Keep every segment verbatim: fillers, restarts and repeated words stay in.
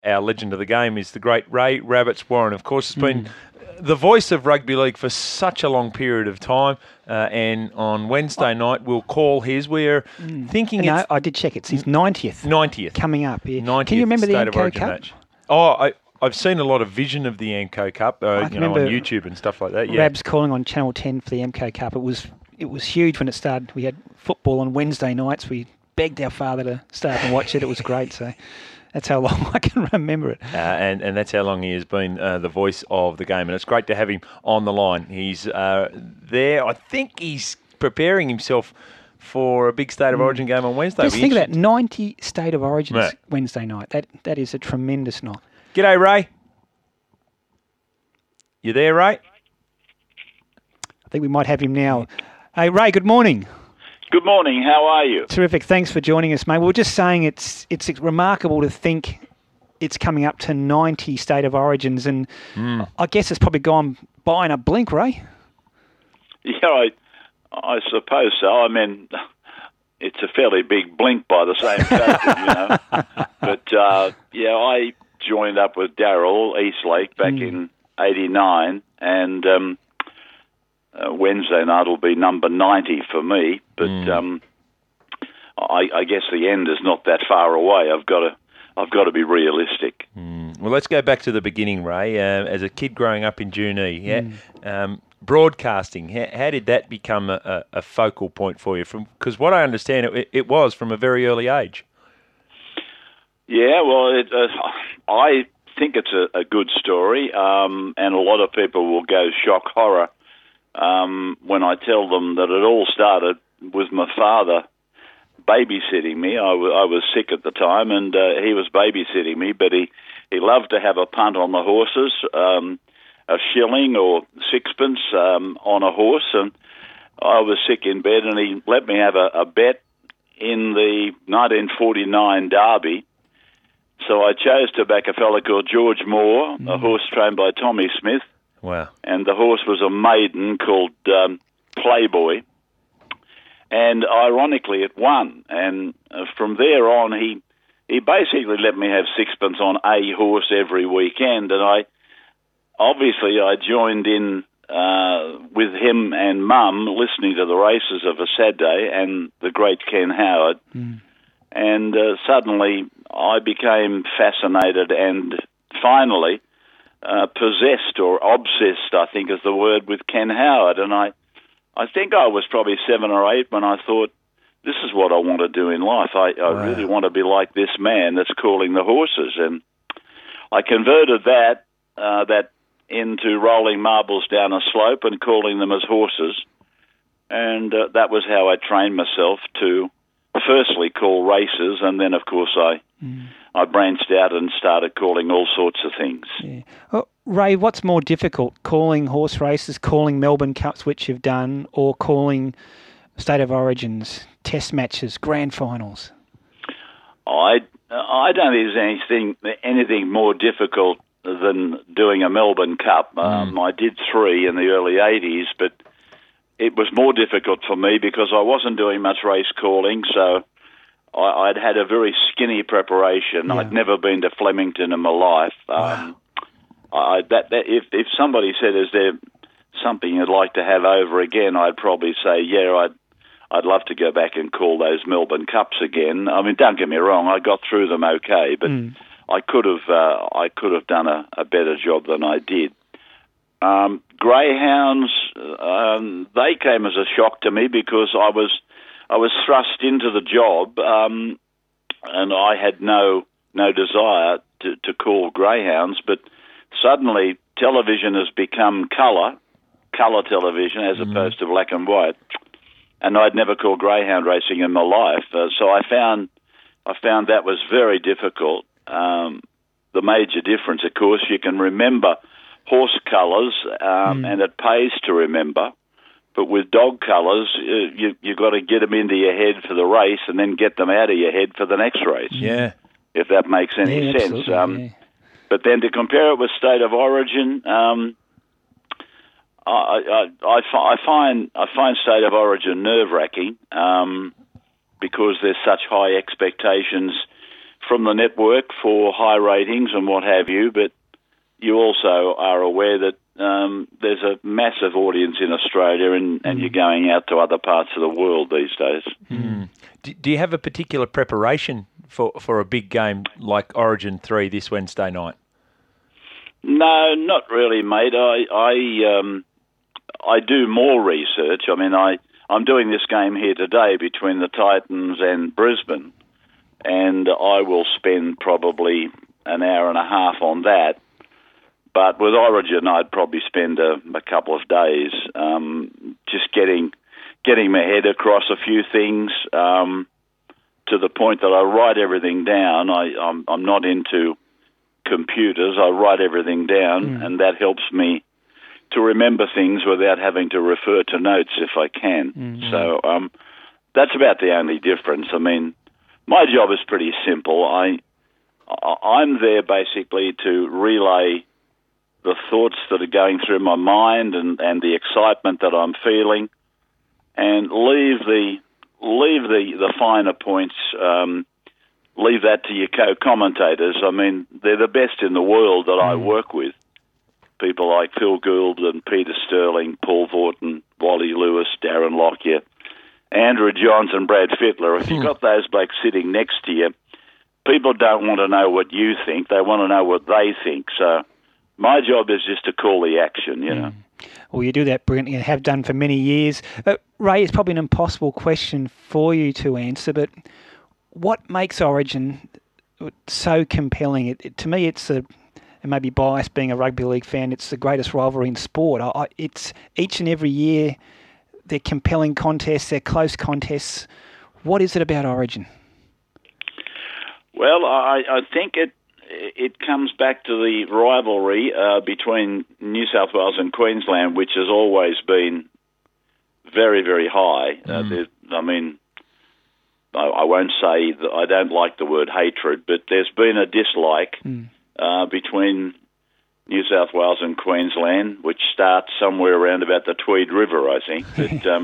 our legend of the game is the great Ray Rabbits Warren. Of course, has been mm. the voice of rugby league for such a long period of time. Uh, and on Wednesday night, we'll call his. We're mm. thinking no, it's... I did check. It's his ninetieth. ninetieth. Coming up. Yeah. ninetieth Can you remember the State of Amco Origin Cup? match. Oh, I... I've seen a lot of vision of the Amco Cup, uh, you know, on YouTube and stuff like that. Yeah. Rabs calling on Channel ten for the Amco Cup. It was it was huge when it started. We had football on Wednesday nights. We begged our father to start and watch it. It was great. So that's how long I can remember it. Uh, and, and that's how long he has been uh, the voice of the game. And it's great to have him on the line. He's uh, there. I think he's preparing himself for a big State of Origin game on Wednesday. Just think of that, ninety State of Origins right. Wednesday night. That That is a tremendous night. G'day, Ray. You there, Ray? I think we might have him now. Hey, Ray, good morning. Good morning. How are you? Terrific. Thanks for joining us, mate. We were just saying it's it's remarkable to think it's coming up to ninety State of Origins, and mm. I guess it's probably gone by in a blink, Ray. Yeah, I, I suppose so. I mean, it's a fairly big blink by the same token, you know. But, uh, yeah, I joined up with Darryl Eastlake back mm. in eighty-nine, and um, uh, Wednesday night will be number ninety for me. But mm. um, I, I guess the end is not that far away. I've got to, I've got to be realistic. Mm. Well, let's go back to the beginning, Ray. Uh, as a kid growing up in Junee, yeah, mm. um, broadcasting. How, how did that become a, a focal point for you? From because what I understand, it, it was from a very early age. Yeah, well, it, uh, I think it's a, a good story, um, and a lot of people will go shock horror um, when I tell them that it all started with my father babysitting me. I, w- I was sick at the time, and uh, he was babysitting me, but he, he loved to have a punt on the horses, um, a shilling or sixpence um, on a horse, and I was sick in bed, and he let me have a, a bet in the nineteen forty-nine Derby. So I chose to back a fella called George Moore, mm. a horse trained by Tommy Smith. Wow. And the horse was a maiden called um, Playboy. And ironically, it won. And uh, from there on, he he basically let me have sixpence on a horse every weekend. And I obviously I joined in uh, with him and Mum listening to the races of a Saturday and the great Ken Howard. Mm. And uh, suddenly I became fascinated and finally uh, possessed or obsessed, I think is the word, with Ken Howard. And I, I think I was probably seven or eight when I thought, this is what I want to do in life. I, I wow. really want to be like this man that's calling the horses. And I converted that uh, that into rolling marbles down a slope and calling them as horses. And uh, that was how I trained myself to firstly call races, and then, of course, I mm. I branched out and started calling all sorts of things. Yeah. Well, Ray, what's more difficult, calling horse races, calling Melbourne Cups, which you've done, or calling State of Origins, Test matches, Grand Finals? I I don't think there's anything anything more difficult than doing a Melbourne Cup. Mm. Um, I did three in the early eighties, but it was more difficult for me because I wasn't doing much race calling, so I, I'd had a very skinny preparation. Yeah. I'd never been to Flemington in my life. Um, wow. I, that, that if, if somebody said, is there something you'd like to have over again, I'd probably say, yeah, I'd I'd love to go back and call those Melbourne Cups again. I mean, don't get me wrong, I got through them okay, but mm. I could have uh, I could have done a, a better job than I did. Um, greyhounds, um, they came as a shock to me because I was I was thrust into the job, um, and I had no no desire to, to call greyhounds. But suddenly, television has become colour, colour television as mm. opposed to black and white, and I'd never called greyhound racing in my life. Uh, so I found I found that was very difficult. Um, the major difference, of course, you can remember horse colours, um, mm. and it pays to remember. But with dog colours, you you got to get them into your head for the race, and then get them out of your head for the next race. Yeah, if that makes any yeah, sense. Um, yeah. But then to compare it with State of Origin, um, I, I, I, I find I find State of Origin nerve wracking um, because there's such high expectations from the network for high ratings and what have you, but you also are aware that um, there's a massive audience in Australia, and, and you're going out to other parts of the world these days. Mm. Do, do you have a particular preparation for, for a big game like Origin three this Wednesday night? No, not really, mate. I I um, I do more research. I mean, I, I'm doing this game here today between the Titans and Brisbane, and I will spend probably an hour and a half on that. But with Origin, I'd probably spend a, a couple of days um, just getting getting my head across a few things um, to the point that I write everything down. I, I'm, I'm not into computers. I write everything down, mm. and that helps me to remember things without having to refer to notes if I can. Mm-hmm. So um, that's about the only difference. I mean, my job is pretty simple. I, I'm there basically to relay the thoughts that are going through my mind and, and the excitement that I'm feeling, and leave the leave the, the finer points, um, leave that to your co-commentators. I mean, they're the best in the world that mm. I work with. People like Phil Gould and Peter Sterling, Paul Vorton, Wally Lewis, Darren Lockyer, Andrew Johns and Brad Fittler. If you've got those blokes sitting next to you, people don't want to know what you think. They want to know what they think. So my job is just to call the action, you know. Mm. Well, you do that brilliantly and have done for many years. Uh, Ray, it's probably an impossible question for you to answer, but what makes Origin so compelling? It, it, to me, it's a, it may be biased being a rugby league fan, it's the greatest rivalry in sport. I, I, it's each and every year, they're compelling contests, they're close contests. What is it about Origin? Well, I, I think it it comes back to the rivalry uh, between New South Wales and Queensland, which has always been very, very high. Mm. Uh, I mean, I, I won't say that I don't like the word hatred, but there's been a dislike mm. uh, between New South Wales and Queensland, which starts somewhere around about the Tweed River, I think. But, um,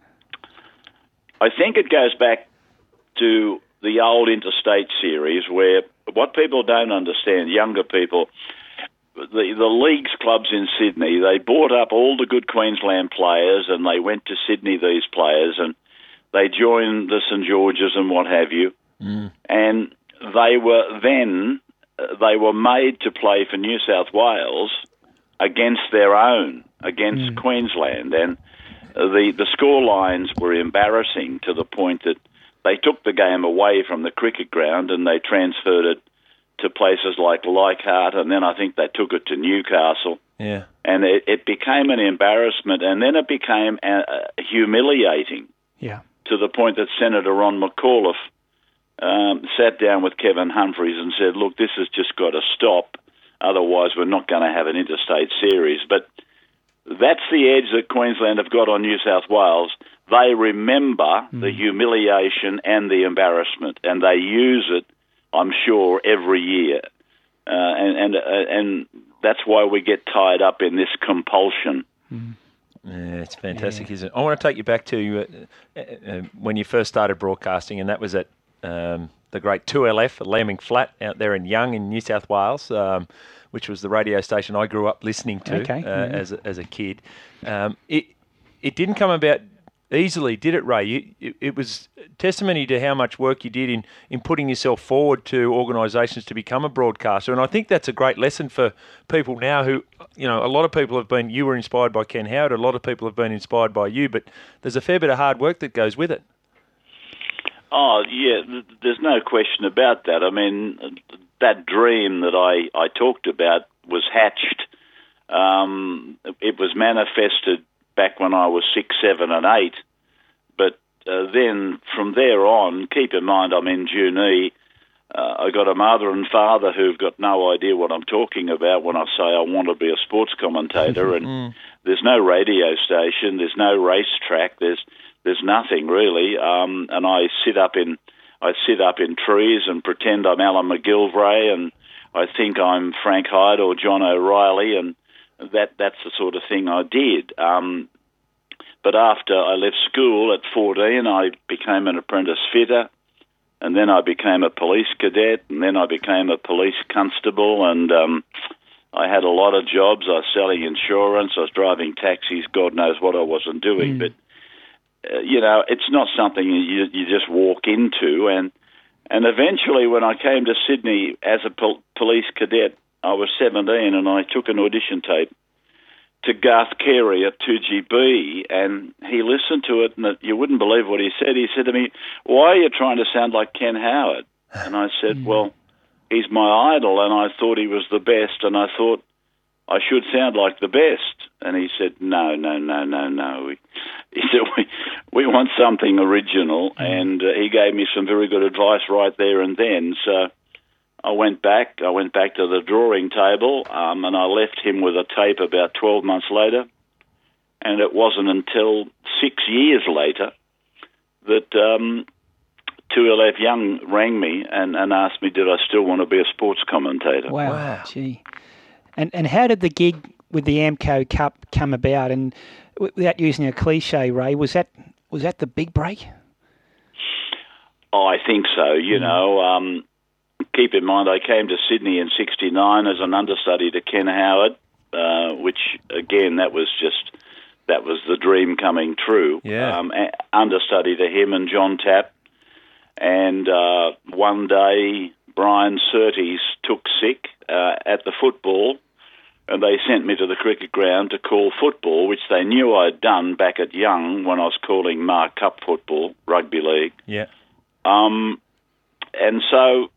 I think it goes back to the old interstate series where what people don't understand, younger people, the, the leagues clubs in Sydney, they bought up all the good Queensland players and they went to Sydney, these players, and they joined the St George's and what have you. Mm. And they were then, they were made to play for New South Wales against their own, against mm. Queensland. And the, the score lines were embarrassing to the point that they took the game away from the cricket ground and they transferred it to places like Leichhardt, and then I think they took it to Newcastle. Yeah. And it, it became an embarrassment, and then it became uh, humiliating. Yeah. To the point that Senator Ron McAuliffe um, sat down with Kevin Humphreys and said, look, this has just got to stop, otherwise we're not going to have an interstate series. But that's the edge that Queensland have got on New South Wales. They remember mm. the humiliation and the embarrassment, and they use it, I'm sure, every year. Uh, and and uh, and that's why we get tied up in this compulsion. Mm. Yeah, it's fantastic, yeah. isn't it? I want to take you back to uh, uh, when you first started broadcasting, and that was at um, the great two L F at Lambing Flat out there in Young in New South Wales, um, which was the radio station I grew up listening to okay. uh, yeah. as a, as a kid. Um, it it didn't come about easily, did it, Ray? You, it, it was testimony to how much work you did in, in putting yourself forward to organisations to become a broadcaster. And I think that's a great lesson for people now who, you know, a lot of people have been, you were inspired by Ken Howard, a lot of people have been inspired by you, but there's a fair bit of hard work that goes with it. Oh, yeah, there's no question about that. I mean, that dream that I, I talked about was hatched. Um, it was manifested back when I was six, seven, and eight. But uh, then from there on, keep in mind I'm in Junee. Uh, I got a mother and father who've got no idea what I'm talking about when I say I want to be a sports commentator. And mm. there's no radio station, there's no racetrack, there's there's nothing really. Um, and I sit up in I sit up in trees and pretend I'm Alan McGilvray, and I think I'm Frank Hyde or John O'Reilly, and That that's the sort of thing I did. Um, but after I left school at fourteen, I became an apprentice fitter. and then I became a police cadet, and then I became a police constable, and um, I had a lot of jobs. I was selling insurance, I was driving taxis, God knows what I wasn't doing. Mm. But, uh, you know, it's not something you, you just walk into. And, and eventually when I came to Sydney as a pol- police cadet, I was seventeen, and I took an audition tape to Garth Carey at two G B, and he listened to it, and it, you wouldn't believe what he said. He said to me, "Why are you trying to sound like Ken Howard?" And I said, well, he's my idol, and I thought he was the best, and I thought I should sound like the best. And he said, no, no, no, no, no. We, he said, we, we want something original, and uh, he gave me some very good advice right there and then. So I went back. I went back to the drawing table, um, and I left him with a tape about twelve months later. And it wasn't until six years later that um, two L F Young rang me and, and asked me, did I still want to be a sports commentator? Wow, wow. Gee. And and how did the gig with the Amco Cup come about? And without using a cliche, Ray, was that was that the big break? Oh, I think so. You mm. know. Um, Keep in mind, I came to Sydney in sixty-nine as an understudy to Ken Howard, uh, which, again, that was just, that was the dream coming true. Yeah. Um, understudy to him and John Tapp. And uh, one day, Brian Surtees took sick uh, at the football, and they sent me to the cricket ground to call football, which they knew I'd done back at Young when I was calling Mark Cup football, rugby league. Yeah. Um, and so...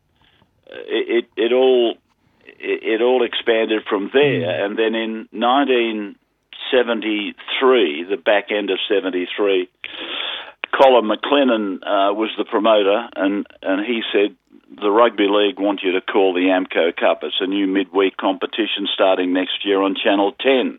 It, it it all it, it all expanded from there, mm. and then in nineteen seventy-three, the back end of seventy-three, Colin McLennan uh, was the promoter, and, and he said, the Rugby League want you to call the Amco Cup. It's a new midweek competition starting next year on Channel ten.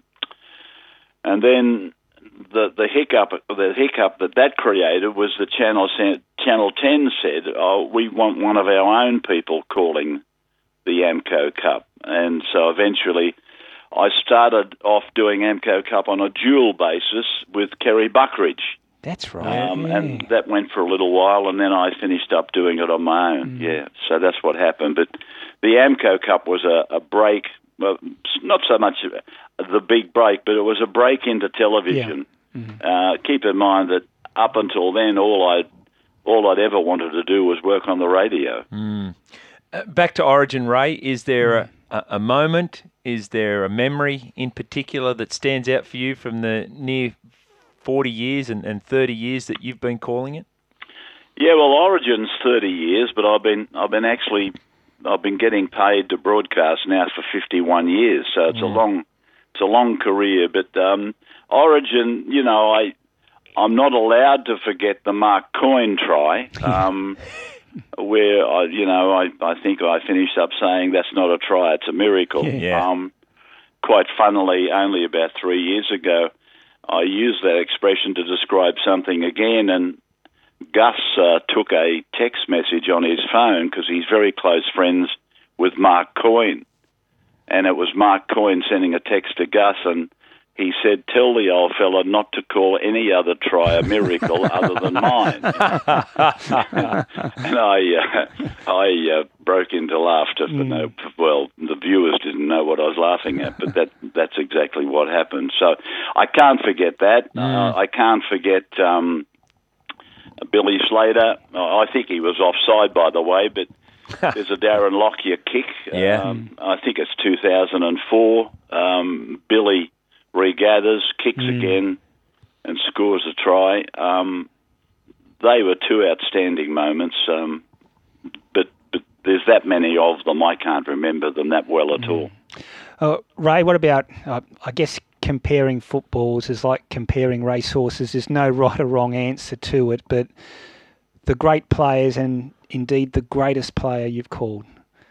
And then the the hiccup the hiccup that that created was the Channel Channel ten said, "Oh, we want one of our own people calling the Amco Cup," and so eventually, I started off doing Amco Cup on a dual basis with Kerry Buckridge. That's right, um, yeah. and that went for a little while, and then I finished up doing it on my own. Mm. Yeah, so that's what happened. But the Amco Cup was a, a break. Well, not so much the big break, but it was a break into television. Yeah. Mm-hmm. Uh, keep in mind that up until then, all I all I'd ever wanted to do was work on the radio. Mm. Uh, back to Origin, Ray. Is there a, a moment? Is there a memory in particular that stands out for you from the near forty years and, and thirty years that you've been calling it? Yeah, well, Origin's thirty years, but I've been I've been actually. I've been getting paid to broadcast now for fifty-one years, so it's mm. a long, it's a long career. But um, Origin, you know, I, I'm not allowed to forget the Mark Coyne try, um, where I, you know, I, I think I finished up saying that's not a try, it's a miracle. Yeah. Um, quite funnily, only about three years ago, I used that expression to describe something again, and Gus uh, took a text message on his phone because he's very close friends with Mark Coyne. And it was Mark Coyne sending a text to Gus, and he said, tell the old fella not to call any other try a miracle other than mine. And I uh, I uh, broke into laughter. For mm. no, well, the viewers didn't know what I was laughing at, but that that's exactly what happened. So I can't forget that. Mm. Uh, I can't forget... Um, Billy Slater, I think he was offside, by the way, but there's a Darren Lockyer kick. Yeah. Um, I think it's two thousand four. Um, Billy regathers, kicks mm. again, and scores a try. Um, they were two outstanding moments, um, but, but there's that many of them, I can't remember them that well at mm. all. Uh, Ray, what about, uh, I guess, comparing footballs is like comparing racehorses. There's no right or wrong answer to it, but the great players and indeed the greatest player you've called.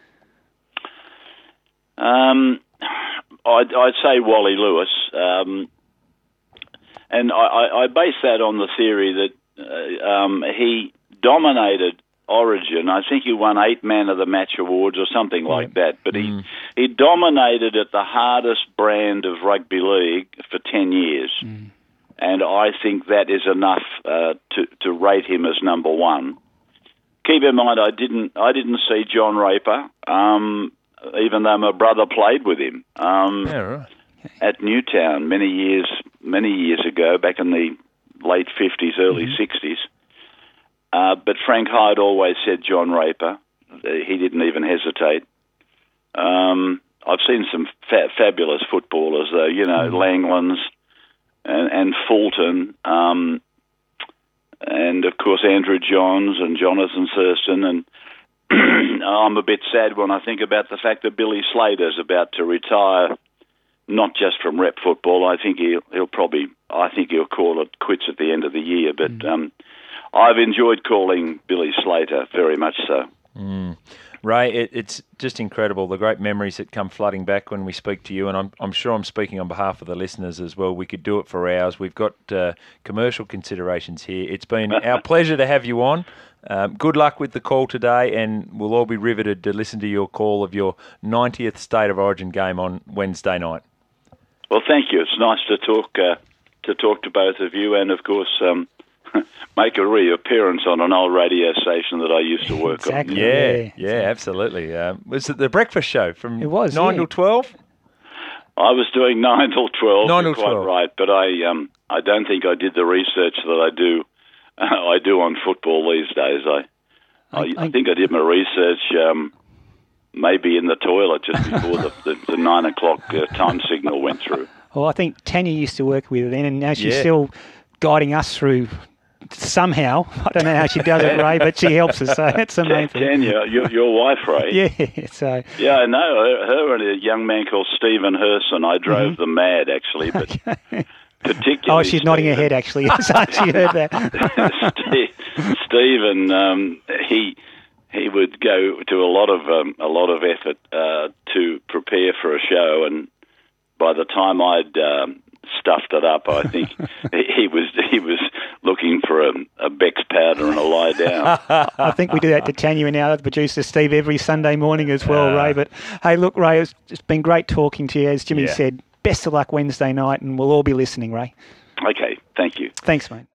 Um, I'd, I'd say Wally Lewis, um, and I, I base that on the theory that uh, um, he dominated Origin. I think he won eight Man of the Match awards or something like yeah. that. But mm. he, he dominated at the hardest brand of rugby league for ten years. Mm. And I think that is enough uh, to, to rate him as number one. keep in mind, I didn't I didn't see John Raper, um, even though my brother played with him um, Yeah, right. at Newtown many years many years ago, back in the late fifties, early Mm-hmm. sixties. Uh, but Frank Hyde always said John Raper. He didn't even hesitate. Um, I've seen some fa- fabulous footballers, though. You know, Mm-hmm. Langlands and, and Fulton. Um, and, of course, Andrew Johns and Jonathan Thurston. And I'm a bit sad when I think about the fact that Billy Slater's about to retire, not just from rep football. I think he'll, he'll probably, I think he'll call it quits at the end of the year. But Mm. um, I've enjoyed calling Billy Slater, very much so. Mm. Ray, it, it's just incredible, the great memories that come flooding back when we speak to you, and I'm, I'm sure I'm speaking on behalf of the listeners as well. We could do it for hours. We've got uh, commercial considerations here. It's been our pleasure to have you on. Um, good luck with the call today, and we'll all be riveted to listen to your call of your ninetieth State of Origin game on Wednesday night. Well, thank you. It's nice to talk uh, to talk to both of you, and of course, um, make a reappearance on an old radio station that I used to work Exactly. on. Yeah, Yeah, yeah, absolutely. Um, was it the breakfast show from It was, nine yeah. till twelve? I was doing nine till twelve. Nine you're till quite twelve. right, but I um, I don't think I did the research that I do uh, I do on football these days. I I, I- I think I did my research um, maybe in the toilet just before the, the, the nine o'clock uh, time signal went through. Well, I think Tanya used to work with her then, and now she's Yeah. still guiding us through somehow. I don't know how she does it, Ray, but she helps us, so that's the main thing. Tanya, your, your wife, Ray. Yeah, so... Yeah, I know. Her, her and a young man called Stephen Herson. I drove Mm-hmm. them mad, actually, but particularly... Oh, she's nodding her Stephen. head, actually. So she heard that. Steve, Stephen, um, he he would go to a lot of um, a lot of effort uh, to prepare for a show, and by the time I'd um, stuffed it up, I think he was he was looking for a, a Bex powder and a lie down. I think we do that to Tanya and our producer, Steve, every Sunday morning as well, Ah. Ray. But, hey, look, Ray, it's, it's been great talking to you. As Jimmy Yeah. said, best of luck Wednesday night, and we'll all be listening, Ray. Okay, thank you. Thanks, mate.